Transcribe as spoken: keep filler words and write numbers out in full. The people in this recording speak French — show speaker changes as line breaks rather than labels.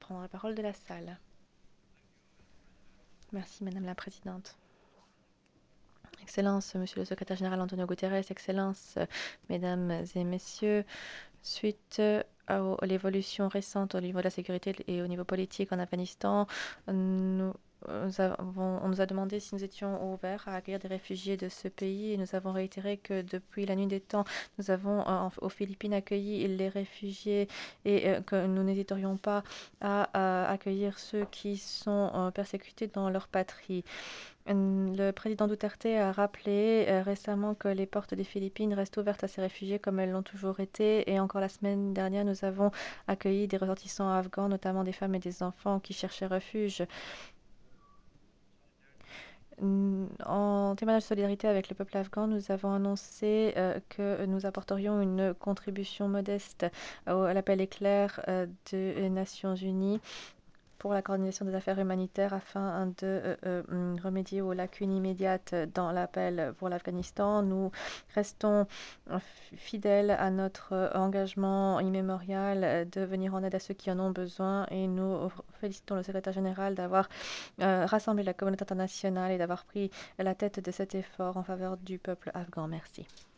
prendre la parole de la salle. Merci, Madame la Présidente. Excellences, Monsieur le Secrétaire général Antonio Guterres, Excellences, Mesdames et Messieurs, suite à l'évolution récente au niveau de la sécurité et au niveau politique en Afghanistan, nous avons- on nous a demandé si nous étions ouverts à accueillir des réfugiés de ce pays et nous avons réitéré que depuis la nuit des temps, nous avons euh, en- aux Philippines accueilli les réfugiés et euh, que nous n'hésiterions pas à, à accueillir ceux qui sont euh, persécutés dans leur patrie. Hum, Le président Duterte a rappelé euh, récemment que les portes des Philippines restent ouvertes à ces réfugiés comme elles l'ont toujours été. Et encore la semaine dernière, nous avons accueilli des ressortissants afghans, notamment des femmes et des enfants qui cherchaient refuge. Hum, En témoignage de solidarité avec le peuple afghan, nous avons annoncé euh, que nous apporterions une contribution modeste au- à l'appel éclair euh, des Nations Unies pour la coordination des affaires humanitaires afin de euh, euh, hum, remédier aux lacunes immédiates dans l'appel pour l'Afghanistan. Nous restons euh, fidèles à notre euh, engagement immémorial euh, de venir en aide à ceux qui en ont besoin et nous félicitons le secrétaire général d'avoir euh, rassemblé la communauté internationale et d'avoir pris la tête de cet effort en faveur du peuple afghan. Merci.